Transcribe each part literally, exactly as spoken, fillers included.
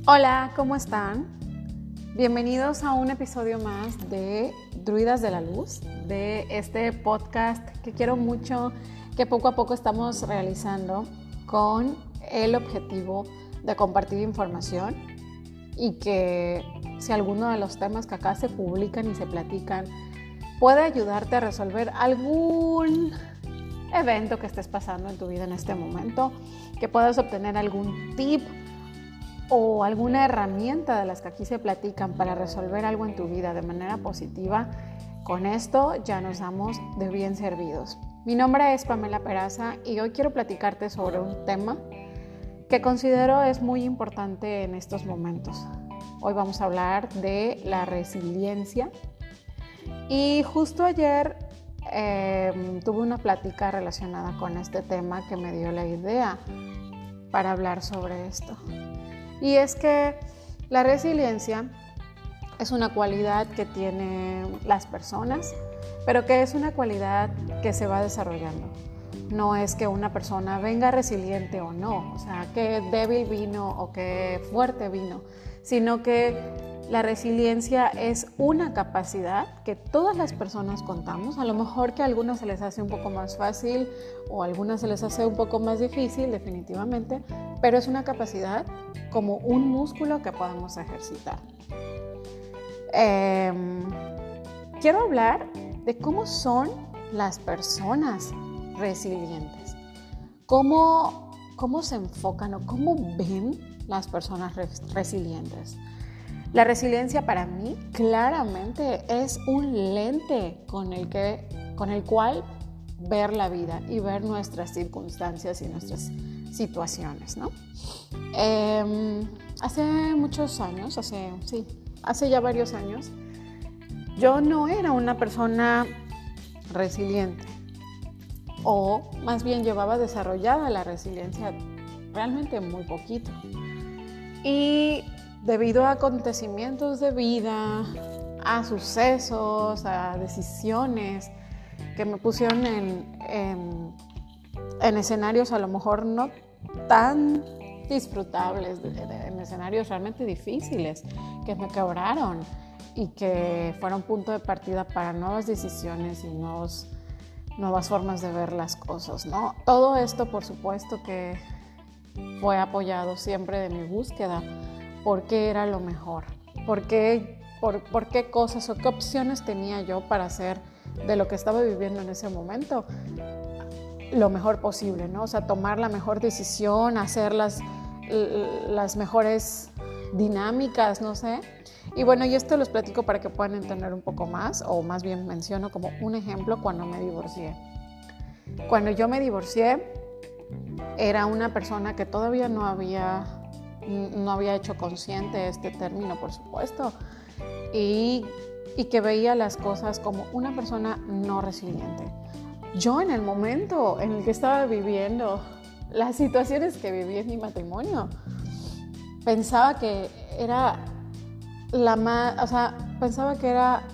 Hola, ¿cómo están? Bienvenidos a un episodio más de Druidas de la Luz, de este podcast que quiero mucho, que poco a poco estamos realizando con el objetivo de compartir información y que si alguno de los temas que acá se publican y se platican puede ayudarte a resolver algún evento que estés pasando en tu vida en este momento, que puedas obtener algún tip o alguna herramienta de las que aquí se platican para resolver algo en tu vida de manera positiva, con esto ya nos damos de bien servidos. Mi nombre es Pamela Peraza y hoy quiero platicarte sobre un tema que considero es muy importante en estos momentos. Hoy vamos a hablar de la resiliencia y justo ayer eh, tuve una plática relacionada con este tema que me dio la idea para hablar sobre esto. Y es que la resiliencia es una cualidad que tienen las personas, pero que es una cualidad que se va desarrollando. No es que una persona venga resiliente o no, o sea, qué débil vino o qué fuerte vino, sino que la resiliencia es una capacidad que todas las personas contamos. A lo mejor que a algunas se les hace un poco más fácil o a algunas se les hace un poco más difícil, definitivamente, pero es una capacidad como un músculo que podemos ejercitar. Eh, quiero hablar de cómo son las personas resilientes, cómo, cómo se enfocan o cómo ven las personas res, resilientes. La resiliencia para mí claramente es un lente con el, que, con el cual ver la vida y ver nuestras circunstancias y nuestras situaciones, ¿no? Eh, hace muchos años, hace, sí, hace ya varios años, yo no era una persona resiliente, o más bien llevaba desarrollada la resiliencia realmente muy poquito. Y debido a acontecimientos de vida, a sucesos, a decisiones que me pusieron en, en, en escenarios a lo mejor no tan disfrutables, en escenarios realmente difíciles, que me quebraron y que fueron punto de partida para nuevas decisiones y nuevos, nuevas formas de ver las cosas, ¿no? Todo esto, por supuesto, que fue apoyado siempre de mi búsqueda. ¿Por qué era lo mejor? ¿Por qué, por, por qué cosas o qué opciones tenía yo para hacer de lo que estaba viviendo en ese momento lo mejor posible, ¿no? O sea, tomar la mejor decisión, hacer las, las mejores dinámicas, no sé. Y bueno, y esto los platico para que puedan entender un poco más, o más bien menciono como un ejemplo cuando me divorcié. Cuando yo me divorcié, era una persona que todavía no había... no había hecho consciente este término, por supuesto, y, y que veía las cosas como una persona no resiliente. Yo en el momento en el que estaba viviendo las situaciones que viví en mi matrimonio, pensaba que era la más, o sea, pensaba que era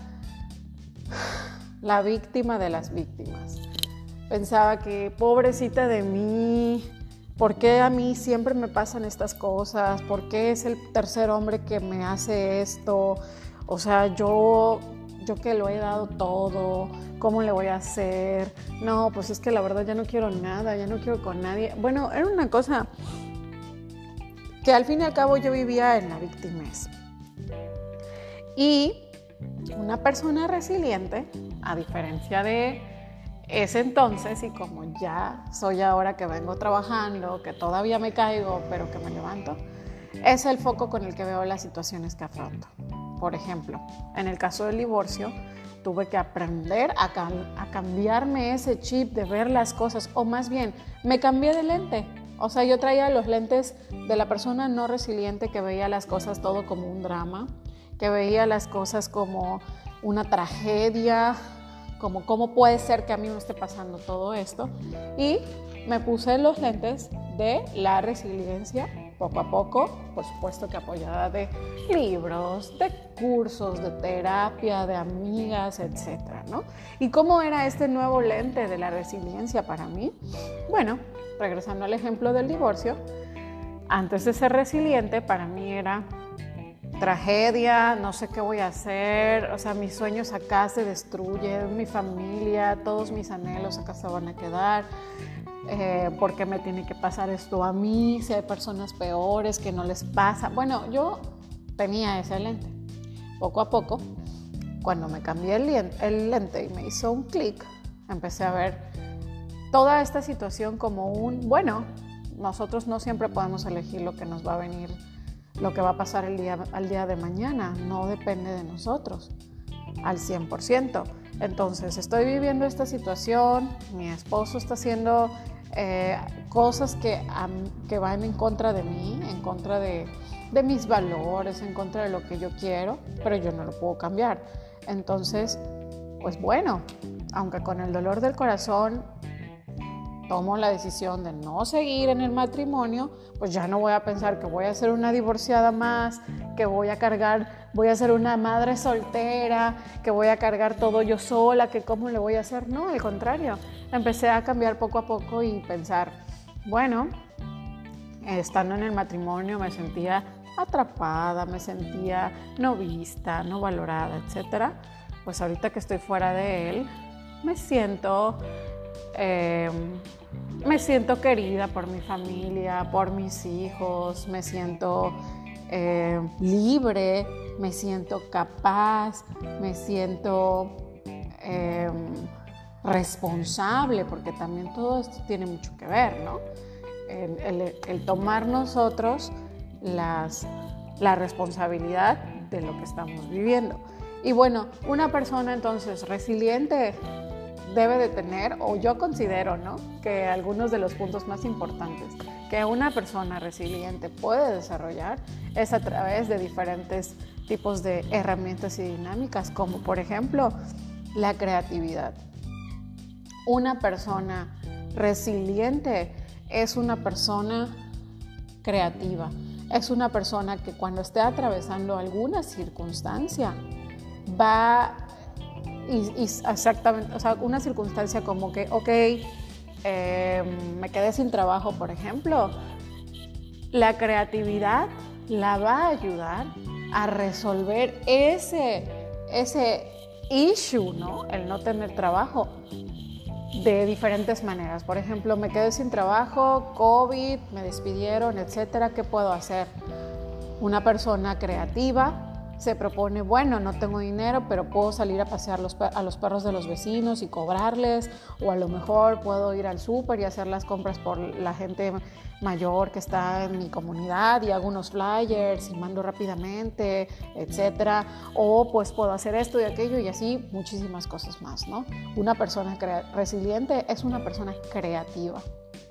la víctima de las víctimas. Pensaba que pobrecita de mí, ¿por qué a mí siempre me pasan estas cosas? ¿Por qué es el tercer hombre que me hace esto? O sea, yo, yo que lo he dado todo, ¿cómo le voy a hacer? No, pues es que la verdad ya no quiero nada, ya no quiero con nadie. Bueno, era una cosa que al fin y al cabo yo vivía en la victimez. Y una persona resiliente, a diferencia de ese entonces, y como ya soy ahora que vengo trabajando, que todavía me caigo, pero que me levanto, es el foco con el que veo las situaciones que afronto. Por ejemplo, en el caso del divorcio, tuve que aprender a, cam- a cambiarme ese chip de ver las cosas, o más bien, me cambié de lente. O sea, yo traía los lentes de la persona no resiliente que veía las cosas todo como un drama, que veía las cosas como una tragedia, como cómo puede ser que a mí me esté pasando todo esto, y me puse los lentes de la resiliencia poco a poco, por supuesto que apoyada de libros, de cursos, de terapia, de amigas, etcétera, ¿no? ¿Y cómo era este nuevo lente de la resiliencia para mí? Bueno, regresando al ejemplo del divorcio, Antes de ser resiliente, para mí era tragedia, no sé qué voy a hacer, o sea, mis sueños acá se destruyen, mi familia, todos mis anhelos acá se van a quedar, eh, ¿por qué me tiene que pasar esto a mí? Si hay personas peores que no les pasa. Bueno, yo tenía ese lente. Poco a poco, cuando me cambié el lente, el lente y me hizo un clic, empecé a ver toda esta situación como un, bueno, nosotros no siempre podemos elegir lo que nos va a venir, lo que va a pasar el día, al día de mañana, no depende de nosotros al cien por ciento. Entonces estoy viviendo esta situación, mi esposo está haciendo eh, cosas que, um, que van en contra de mí, en contra de, de mis valores, en contra de lo que yo quiero, pero yo no lo puedo cambiar. Entonces, pues bueno, aunque con el dolor del corazón tomo la decisión de no seguir en el matrimonio, pues ya no voy a pensar que voy a ser una divorciada más, que voy a cargar, voy a ser una madre soltera, que voy a cargar todo yo sola, que cómo le voy a hacer. No, al contrario, empecé a cambiar poco a poco y pensar, bueno, estando en el matrimonio me sentía atrapada, me sentía no vista, no valorada, etcétera. Pues ahorita que estoy fuera de él, me siento... Eh, me siento querida por mi familia, por mis hijos, me siento eh, libre, me siento capaz, me siento eh, responsable, porque también todo esto tiene mucho que ver, ¿no? El, el, el tomar nosotros las, la responsabilidad de lo que estamos viviendo. Y bueno, una persona entonces resiliente debe de tener, o yo considero, ¿no?, que algunos de los puntos más importantes que una persona resiliente puede desarrollar es a través de diferentes tipos de herramientas y dinámicas, como por ejemplo la creatividad. Una persona resiliente es una persona creativa, es una persona que cuando esté atravesando alguna circunstancia va Y, y exactamente, o sea, una circunstancia como que, ok, eh, me quedé sin trabajo, por ejemplo, la creatividad la va a ayudar a resolver ese, ese issue, ¿no? El no tener trabajo de diferentes maneras. Por ejemplo, me quedé sin trabajo, COVID, me despidieron, etcétera. ¿Qué puedo hacer? Una persona creativa se propone, bueno, no tengo dinero, pero puedo salir a pasear los, a los perros de los vecinos y cobrarles, o a lo mejor puedo ir al súper y hacer las compras por la gente mayor que está en mi comunidad y hago unos flyers y mando rápidamente, etcétera. O pues puedo hacer esto y aquello y así muchísimas cosas más, ¿no? Una persona crea- resiliente es una persona creativa.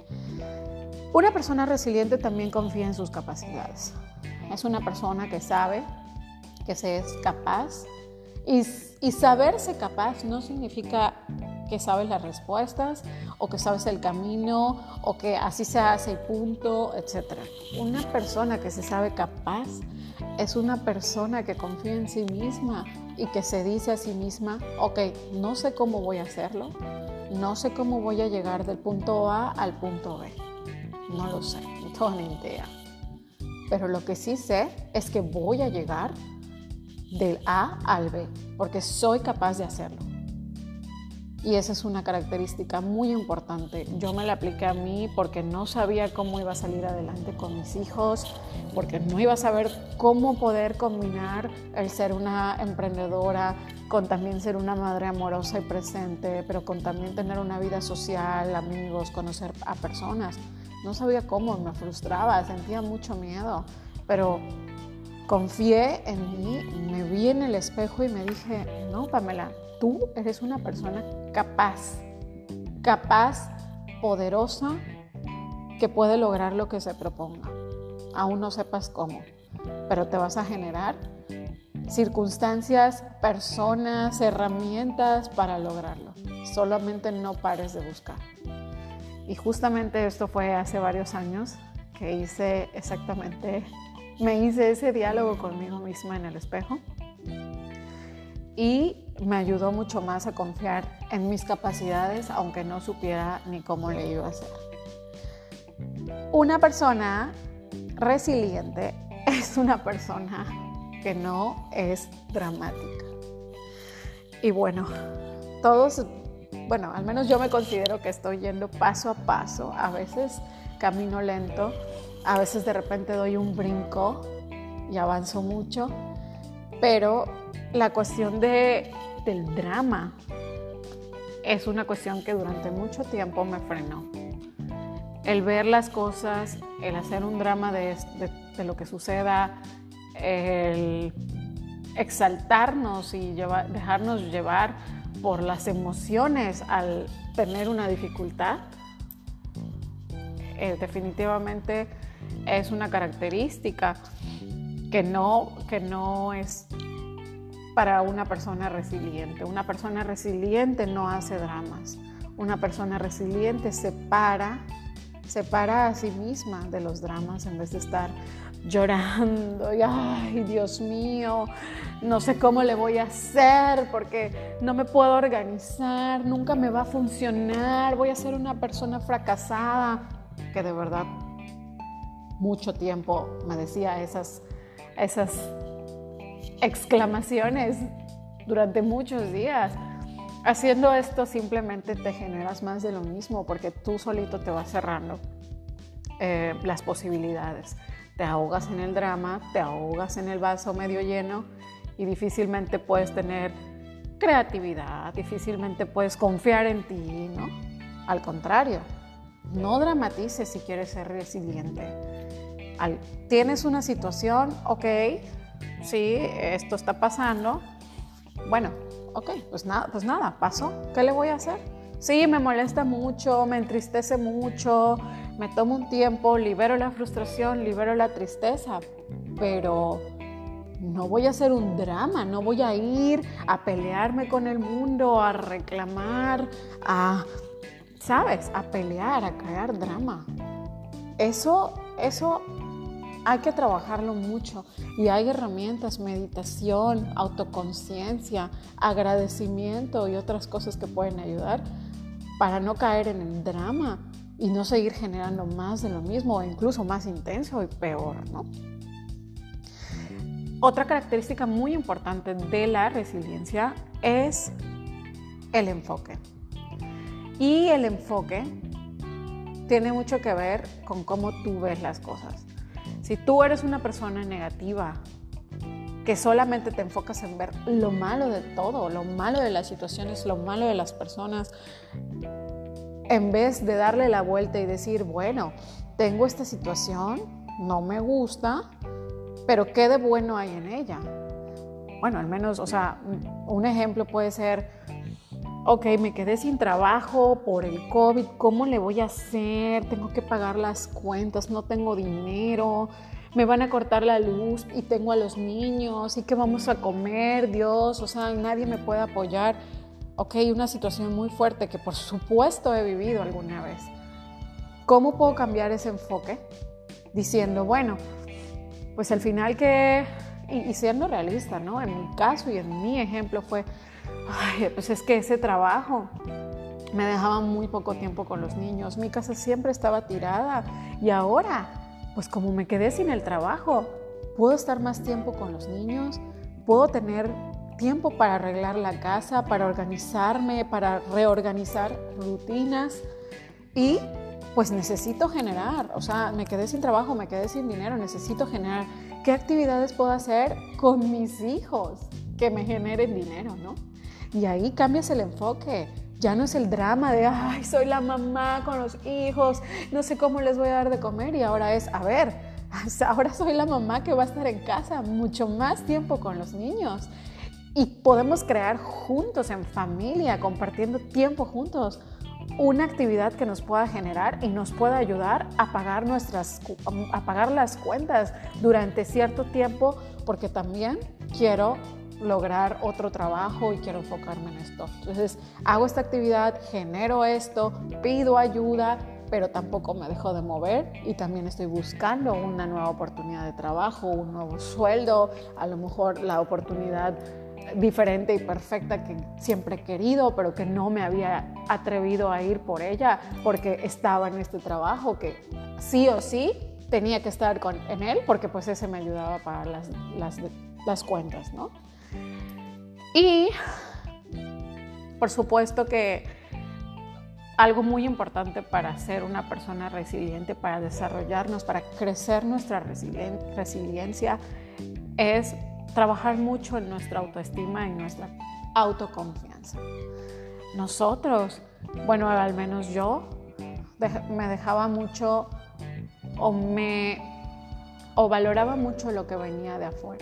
Una persona resiliente también confía en sus capacidades. Es una persona que sabe que se es capaz, y, y saberse capaz no significa que sabes las respuestas o que sabes el camino o que así se hace y punto, etcétera. Una persona que se sabe capaz es una persona que confía en sí misma y que se dice a sí misma, ok, no sé cómo voy a hacerlo, no sé cómo voy a llegar del punto A al punto B, no lo sé, no tengo ni idea, pero lo que sí sé es que voy a llegar del A al B, porque soy capaz de hacerlo. Y esa es una característica muy importante. Yo me la apliqué a mí porque no sabía cómo iba a salir adelante con mis hijos, porque no iba a saber cómo poder combinar el ser una emprendedora con también ser una madre amorosa y presente, pero con también tener una vida social, amigos, conocer a personas. No sabía cómo, me frustraba, sentía mucho miedo, pero confié en mí, me vi en el espejo y me dije, no, Pamela, tú eres una persona capaz, capaz, poderosa, que puede lograr lo que se proponga. Aún no sepas cómo, pero te vas a generar circunstancias, personas, herramientas para lograrlo. Solamente no pares de buscar. Y justamente esto fue hace varios años que hice exactamente... Me hice ese diálogo conmigo misma en el espejo y me ayudó mucho más a confiar en mis capacidades, aunque no supiera ni cómo le iba a hacer. Una persona resiliente es una persona que no es dramática. Y bueno, todos, bueno, al menos yo me considero que estoy yendo paso a paso. A veces camino lento, a veces de repente doy un brinco y avanzo mucho, pero la cuestión de, del drama es una cuestión que durante mucho tiempo me frenó. El ver las cosas, el hacer un drama de, de, de lo que suceda, el exaltarnos y llevar, dejarnos llevar por las emociones al tener una dificultad, eh, definitivamente es una característica que no, que no es para una persona resiliente. Una persona resiliente no hace dramas. Una persona resiliente se para, se para a sí misma de los dramas en vez de estar llorando y ay, Dios mío, no sé cómo le voy a hacer porque no me puedo organizar, nunca me va a funcionar, voy a ser una persona fracasada, que de verdad mucho tiempo me decía esas, esas exclamaciones durante muchos días. Haciendo esto simplemente te generas más de lo mismo porque tú solito te vas cerrando eh, las posibilidades. Te ahogas en el drama, te ahogas en el vaso medio lleno y difícilmente puedes tener creatividad, difícilmente puedes confiar en ti, ¿no? Al contrario, no dramatices si quieres ser resiliente. Al, tienes una situación, ok, sí, esto está pasando, bueno, ok, pues nada, pues nada, pasó, ¿qué le voy a hacer? Sí, me molesta mucho, me entristece mucho, me tomo un tiempo, libero la frustración, libero la tristeza, pero no voy a hacer un drama, no voy a ir a pelearme con el mundo, a reclamar, a, ¿sabes? A pelear, a crear drama. Eso, eso hay que trabajarlo mucho y hay herramientas, meditación, autoconciencia, agradecimiento y otras cosas que pueden ayudar para no caer en el drama y no seguir generando más de lo mismo o incluso más intenso y peor, ¿no? Otra característica muy importante de la resiliencia es el enfoque. Y el enfoque tiene mucho que ver con cómo tú ves las cosas. Si tú eres una persona negativa, que solamente te enfocas en ver lo malo de todo, lo malo de las situaciones, lo malo de las personas, en vez de darle la vuelta y decir, bueno, tengo esta situación, no me gusta, pero ¿qué de bueno hay en ella? Bueno, al menos, o sea, un ejemplo puede ser, ok, me quedé sin trabajo por el COVID, ¿cómo le voy a hacer? Tengo que pagar las cuentas, no tengo dinero, me van a cortar la luz y tengo a los niños, ¿y qué vamos a comer? Dios, o sea, nadie me puede apoyar. Ok, una situación muy fuerte que por supuesto he vivido alguna vez. ¿Cómo puedo cambiar ese enfoque? Diciendo, bueno, pues al final que, y, y siendo realista, ¿no? En mi caso y en mi ejemplo fue, ay, pues es que ese trabajo me dejaba muy poco tiempo con los niños, mi casa siempre estaba tirada y ahora, pues como me quedé sin el trabajo, puedo estar más tiempo con los niños, puedo tener tiempo para arreglar la casa, para organizarme, para reorganizar rutinas y pues necesito generar, o sea, me quedé sin trabajo, me quedé sin dinero, necesito generar. ¿Qué actividades puedo hacer con mis hijos que me generen dinero, no? Y ahí cambias el enfoque. Ya no es el drama de, ay, soy la mamá con los hijos, no sé cómo les voy a dar de comer. Y ahora es, a ver, ahora soy la mamá que va a estar en casa mucho más tiempo con los niños. Y podemos crear juntos, en familia, compartiendo tiempo juntos, una actividad que nos pueda generar y nos pueda ayudar a pagar, nuestras, a pagar las cuentas durante cierto tiempo, porque también quiero lograr otro trabajo y quiero enfocarme en esto. Entonces, hago esta actividad, genero esto, pido ayuda, pero tampoco me dejo de mover y también estoy buscando una nueva oportunidad de trabajo, un nuevo sueldo, a lo mejor la oportunidad diferente y perfecta que siempre he querido, pero que no me había atrevido a ir por ella porque estaba en este trabajo que sí o sí tenía que estar con, en él porque pues ese me ayudaba para las, las, las cuentas, ¿no? Y por supuesto que algo muy importante para ser una persona resiliente, para desarrollarnos, para crecer nuestra resilien- resiliencia, es trabajar mucho en nuestra autoestima y nuestra autoconfianza. Nosotros, bueno, al menos yo, de- me dejaba mucho o me o valoraba mucho lo que venía de afuera.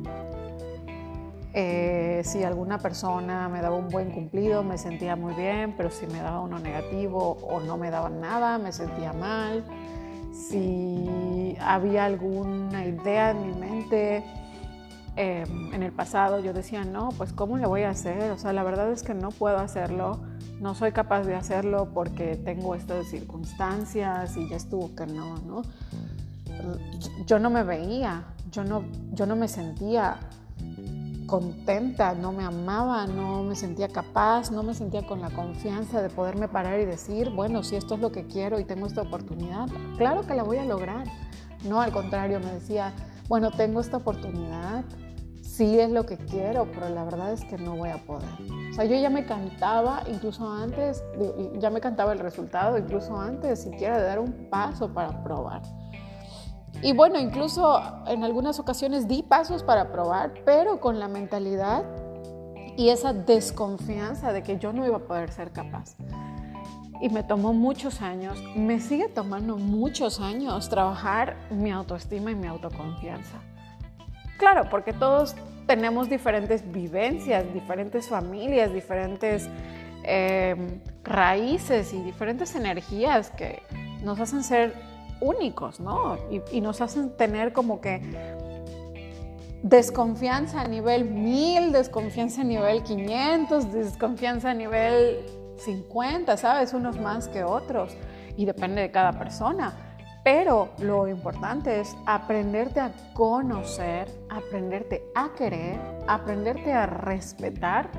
Eh, si alguna persona me daba un buen cumplido, me sentía muy bien, pero si me daba uno negativo o no me daban nada, me sentía mal. Si había alguna idea en mi mente eh, en el pasado, yo decía, no, pues ¿cómo le voy a hacer? O sea, la verdad es que no puedo hacerlo, no soy capaz de hacerlo porque tengo estas circunstancias y ya estuvo que no, ¿no? Yo no me veía, yo no, yo no me sentía contenta, no me amaba, no me sentía capaz, no me sentía con la confianza de poderme parar y decir, bueno, si esto es lo que quiero y tengo esta oportunidad, claro que la voy a lograr. No, al contrario, me decía, bueno, tengo esta oportunidad, sí es lo que quiero, pero la verdad es que no voy a poder. O sea, yo ya me cantaba, incluso antes, ya me cantaba el resultado, incluso antes siquiera de dar un paso para probar. Y bueno, incluso en algunas ocasiones di pasos para probar, pero con la mentalidad y esa desconfianza de que yo no iba a poder ser capaz. Y me tomó muchos años, me sigue tomando muchos años trabajar mi autoestima y mi autoconfianza. Claro, porque todos tenemos diferentes vivencias, diferentes familias, diferentes eh, raíces y diferentes energías que nos hacen ser únicos, ¿no? Y, y nos hacen tener como que desconfianza a nivel mil, desconfianza a nivel quinientos, desconfianza a nivel cincuenta, ¿sabes? Unos más que otros y depende de cada persona. Pero lo importante es aprenderte a conocer, aprenderte a querer, aprenderte a respetar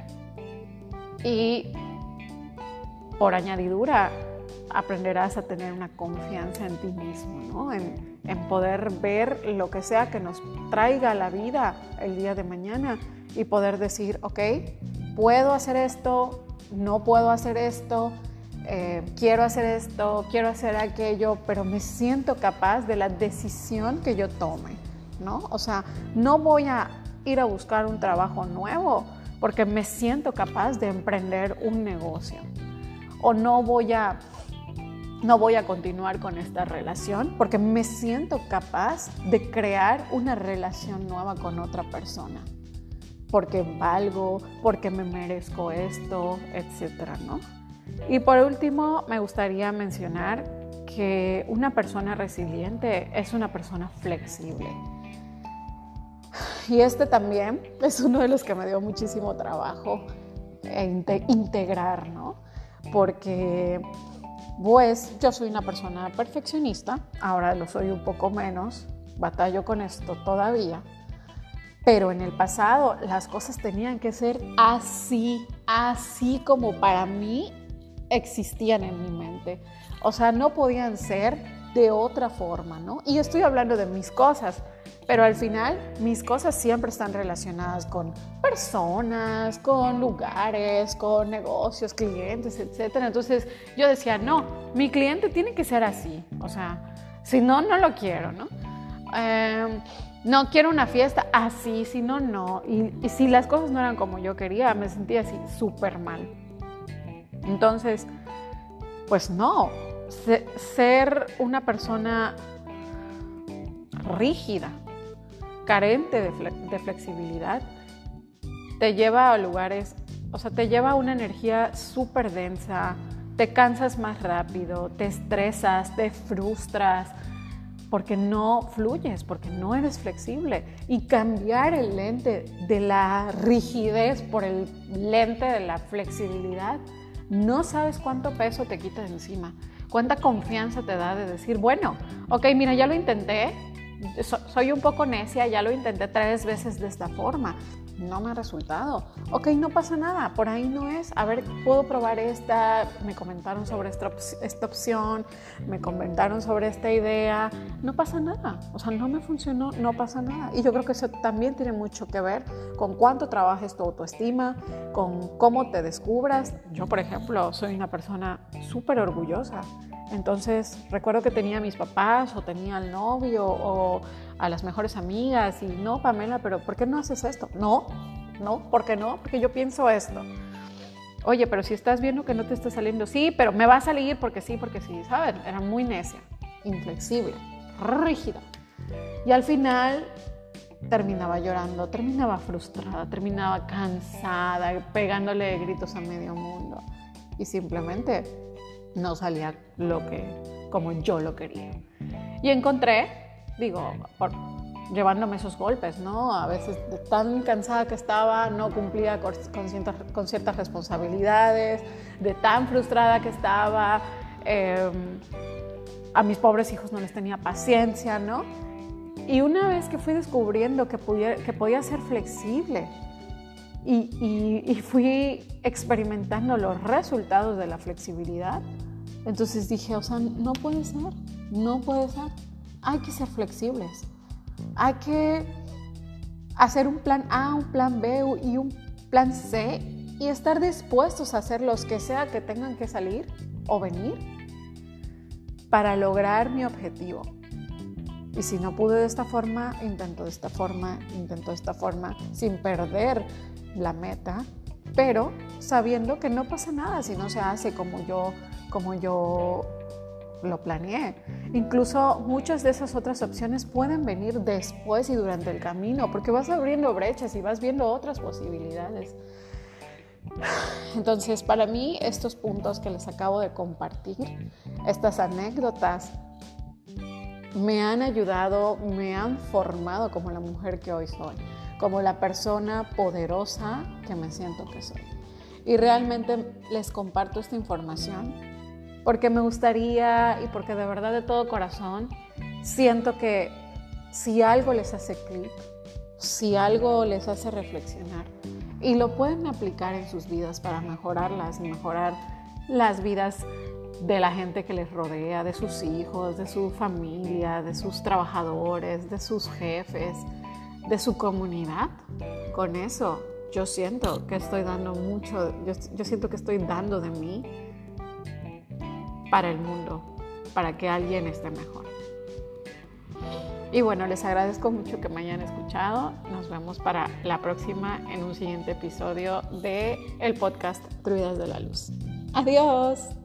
y por añadidura aprenderás a tener una confianza en ti mismo, ¿no? En, en poder ver lo que sea que nos traiga la vida el día de mañana y poder decir, ok, puedo hacer esto, no puedo hacer esto, eh, quiero hacer esto, quiero hacer aquello, pero me siento capaz de la decisión que yo tome, ¿no? O sea, no voy a ir a buscar un trabajo nuevo porque me siento capaz de emprender un negocio. O no voy a No voy a continuar con esta relación porque me siento capaz de crear una relación nueva con otra persona. Porque valgo, porque me merezco esto, etcétera, ¿no? Y por último, me gustaría mencionar que una persona resiliente es una persona flexible. Y este también es uno de los que me dio muchísimo trabajo integrar, ¿no? Porque pues yo soy una persona perfeccionista, ahora lo soy un poco menos, batallo con esto todavía, pero en el pasado las cosas tenían que ser así, así como para mí existían en mi mente. O sea, no podían ser de otra forma, ¿no? Y estoy hablando de mis cosas, pero al final mis cosas siempre están relacionadas con personas, con lugares, con negocios, clientes, etcétera. Entonces yo decía, no, mi cliente tiene que ser así, o sea, si no, no lo quiero, ¿no? Eh, no quiero una fiesta así, si no, no. Y, y si las cosas no eran como yo quería, me sentía así súper mal. Entonces, pues no, ser una persona rígida, carente de, fle- de flexibilidad, te lleva a lugares, o sea, te lleva a una energía súper densa, te cansas más rápido, te estresas, te frustras, porque no fluyes, porque no eres flexible. Y cambiar el lente de la rigidez por el lente de la flexibilidad, no sabes cuánto peso te quita de encima, cuánta confianza te da de decir, bueno, ok, mira, ya lo intenté, so, soy un poco necia, ya lo intenté tres veces de esta forma, no me ha resultado. Ok, no pasa nada, por ahí no es. A ver, puedo probar esta. Me comentaron sobre esta, op- esta opción, me comentaron sobre esta idea. No pasa nada. O sea, no me funcionó, no pasa nada. Y yo creo que eso también tiene mucho que ver con cuánto trabajes tu autoestima, con cómo te descubras. Yo, por ejemplo, soy una persona súper orgullosa. Entonces, recuerdo que tenía a mis papás o tenía al novio o a las mejores amigas y no, Pamela, pero ¿por qué no haces esto? No, no, ¿por qué no? Porque yo pienso esto. Oye, pero si estás viendo que no te está saliendo, sí, pero me va a salir porque sí, porque sí, ¿sabes? Era muy necia, inflexible, rígida. Y al final terminaba llorando, terminaba frustrada, terminaba cansada, pegándole gritos a medio mundo. Y simplemente no salía lo que, como yo lo quería. Y encontré, digo, por, llevándome esos golpes, ¿no? A veces de tan cansada que estaba, no cumplía con, con, ciertas, con ciertas responsabilidades, de tan frustrada que estaba, eh, a mis pobres hijos no les tenía paciencia, ¿no? Y una vez que fui descubriendo que, pudiera, que podía ser flexible y, y, y fui experimentando los resultados de la flexibilidad, entonces dije, o sea, no puede ser, no puede ser. Hay que ser flexibles. Hay que hacer un plan A, un plan B y un plan C y estar dispuestos a hacer los que sea que tengan que salir o venir para lograr mi objetivo. Y si no pude de esta forma, intento de esta forma, intento de esta forma, sin perder la meta, pero sabiendo que no pasa nada si no se hace como yo, como yo lo planeé. Incluso muchas de esas otras opciones pueden venir después y durante el camino, porque vas abriendo brechas y vas viendo otras posibilidades. Entonces, para mí, estos puntos que les acabo de compartir, estas anécdotas, me han ayudado, me han formado como la mujer que hoy soy, como la persona poderosa que me siento que soy. Y realmente les comparto esta información porque me gustaría y porque de verdad de todo corazón siento que si algo les hace clic, si algo les hace reflexionar y lo pueden aplicar en sus vidas para mejorarlas y mejorar las vidas de la gente que les rodea, de sus hijos, de su familia, de sus trabajadores, de sus jefes, de su comunidad. Con eso yo siento que estoy dando mucho, yo, yo siento que estoy dando de mí para el mundo, para que alguien esté mejor. Y bueno, les agradezco mucho que me hayan escuchado. Nos vemos para la próxima en un siguiente episodio de el podcast Druidas de la Luz. ¡Adiós!